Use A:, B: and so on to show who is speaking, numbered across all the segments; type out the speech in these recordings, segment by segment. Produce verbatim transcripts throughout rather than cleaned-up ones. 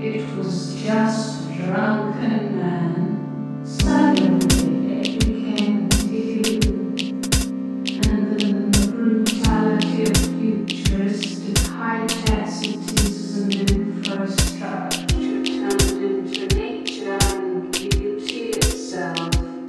A: It was just a drunken man. Suddenly it became view, and then the brutality of futuristic high-tech cities and infrastructure turned into nature and beauty itself.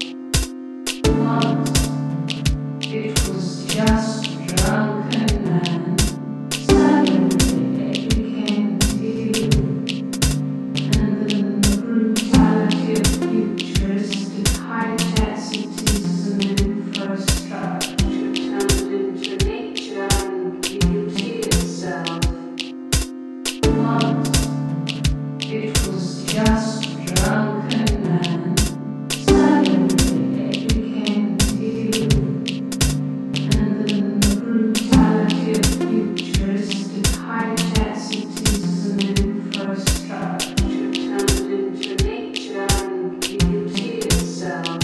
A: Once it was just a drunken man. Suddenly it became view, and then the brutality of futuristic high-tech cities and infrastructure turned into nature and beauty itself. Once it was just a drunken man. Suddenly it became view, and then the brutality of futuristic high-tech cities and infrastructure turned into nature and beauty itself.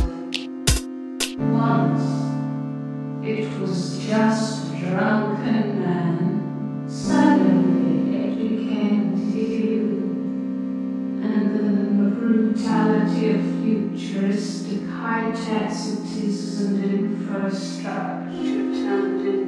A: Once it was just a drunken man. Suddenly it became view, and then the brutality of futuristic high-tech cities and infrastructure turned into